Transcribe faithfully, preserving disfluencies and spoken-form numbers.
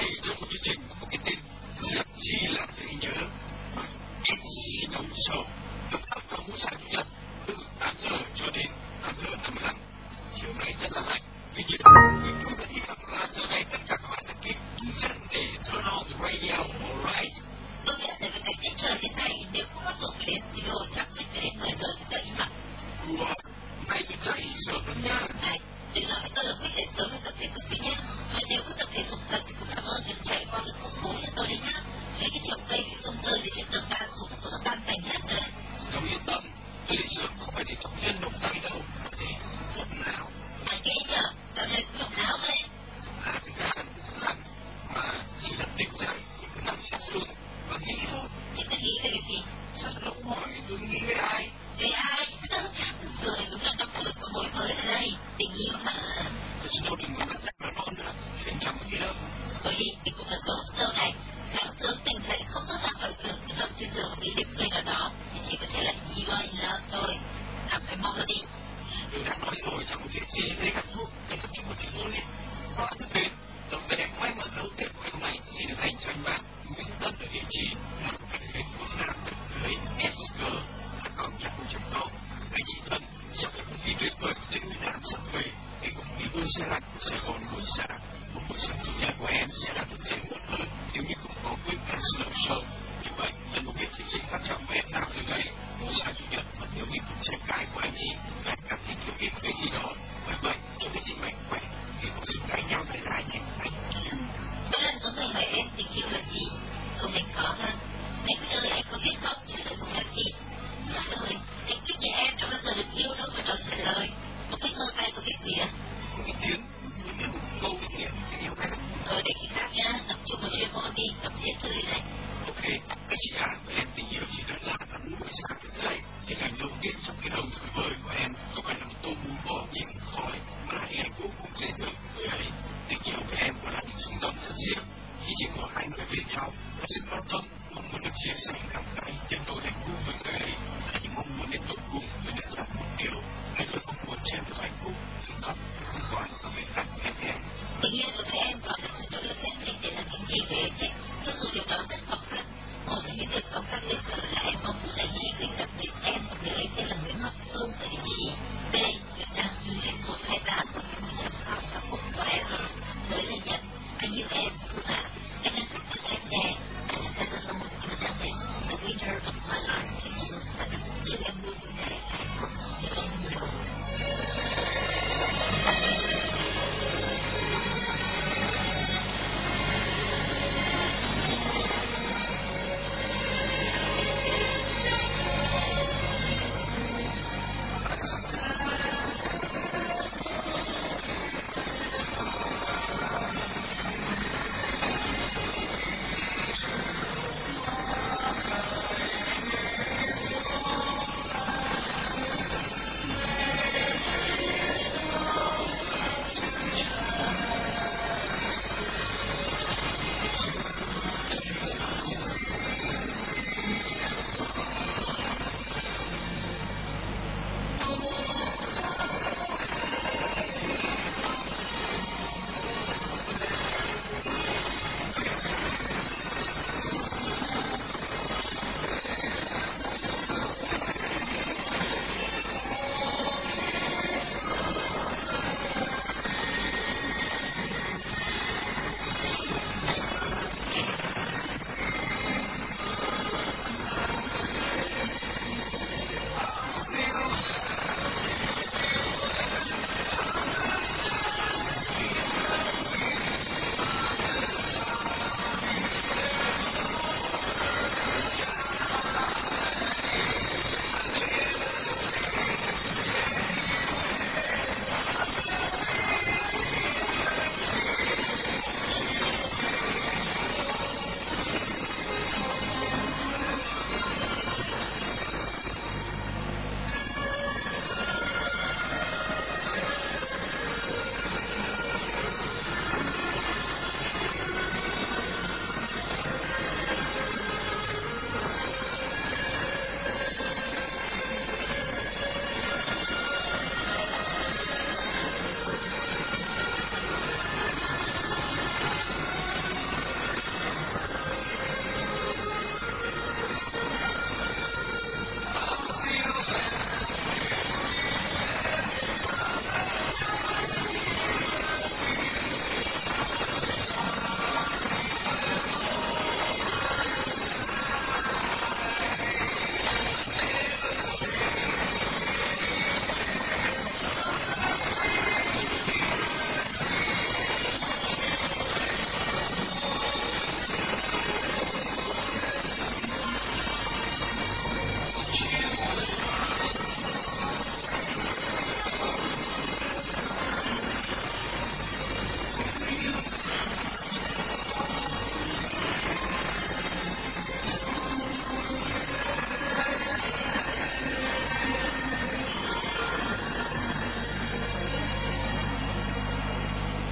đây trong một chương trình có một cái tên rất chi là dễ nhớ, Casino Show, được phát vào mỗi sáng chủ nhật từ tám giờ cho đến tám giờ năm mươi lăm. Chiều nay rất là lạnh, tuy nhiên mình tôi vẫn hy vọng là giờ này tất cả các bạn đã kịp thu chân để turn on the radio, alright? Tôi nhận thấy với cảnh tiết trời hiện nay, nếu không bắt buộc phải đến studio chắc mình phải đến mười giờ mới dậy nhỉ? Ủa, nay tôi dậy sớm lắm nha. Này, đừng nói với tôi là quyết dậy sớm mới tập thể dục đi nhé. Mà nếu có tập thể dục thật thì cũng làm ơn đừng chạy qua cái khu phố cho tôi đi nhá. Mấy cái trồng cây bị rung rơi thì trên tầng ba xuống nó có tan tành hết rồi đấy. Đâu yên tâm, tôi dậy sớm không phải để tập chân động tay đâu, mà để động não. Mà ghê nhờ, dạo này cũng động não đấy. À, thực ra là cũng lạnh, mà chỉ là tỉnh dậy, tôi cứ nằm trên giường và nghĩ thôi. Thì tôi nghĩ về cái gì? Sao đâu hỏi tôi nghĩ về ai? Về ai? Rồi đúng là năm tuổi có mối mới ở đây, tình yêu mà. Tôi xin lỗi đừng có bắt giặc nói non nữa, anh chẳng có gì đâu. Thôi đi, mình cũng là ghost đâu này. Sáng sớm tỉnh dậy không có ra khỏi giường, cứ nằm trên giường và nghĩ đến người nào đó, thì chỉ có thể là you are in love thôi. Làm phải mau ra đi. Tôi đã nói rồi chẳng có chuyện gì để gặp thuốc, để tập trung vào chuyện luôn đi. Qua thức đến, tấm vé may mắn đầu tiên của hôm nay xin được dành cho anh bạn Nguyễn Tân ở địa chỉ là một cái phương nam được dưới ét giê a còng yahoo chấm com. Anh chị thân, trong cái không khí tuyệt vời của Tết Nguyên đán sắp về, cái không khí vui xe lạnh của Sài Gòn buổi sáng, một buổi sáng chủ nhật của em sẽ là thực dễ muộn hơn nếu như không có quên Casino Show. Như vậy, lần một biết chương trình phát trọng của em nào từ đây, buổi sáng chủ nhật mất nhiều nghìn cuộc tranh cãi của anh chị, lại cảm thấy thiếu yên cái gì đó. Bởi vậy, tôi với chị mạnh khỏe, để có sự cãi nhau dài dài nhé. Thank you. Mỗi lần có người hỏi em tình yêu là gì, câu này khó hơn. Anh Quyết ơi, anh có biết không, trả lời dùng làm gì? Rồi, anh Quyết nhà em đã bao giờ được yêu đâu mà đòi trả lời. Một cái thơ tay có biết gì ạ? Có ý kiến, nhưng mà một câu ý nghĩa tình yêu này. Thôi để khi khác nhá, tập trung vào chuyên môn đi, tập diễn thử này. Ok, các chị à, với em tình yêu chỉ đơn giản là muốn buổi sáng thức dậy. Hình ảnh đầu tiên trong cái đầu rối bời của em không phải là một tô bún bò nhìn khói, mà là hình ảnh vô cùng dễ thương của người ấy. Tình yêu của em có là những xung động rất riêng. Khi chỉ có hai người bên nhau, và sự quan tâm, mong muốn được chia sẻ nắm tay, tiến đổi hạnh phúc với người ấy là những mong muốn đến tận cùng với đơn giản một điều. Anh luôn mong muốn cho em được hạnh phúc, đừng khóc, không còn có người khác em em. Tình yêu đối với em còn là sự nỗ lực hết mình để làm những gì về thích, cho dù điều đó rất khó khăn. Một trong những việc khó khăn bây giờ là em mong muốn anh chị gửi tập đến em và người ấy tên là Nguyễn Ngọc Phương ở địa chỉ B Việt Nam Du lịch một hai tám và một trăm com các cuộc của em. Với lời nhận, anh yêu em, Phương ạ. Anh đang thích em nhé. Anh sẽ là một người thân thiết, the winner of my life. Chúc em luôn vui vẻ.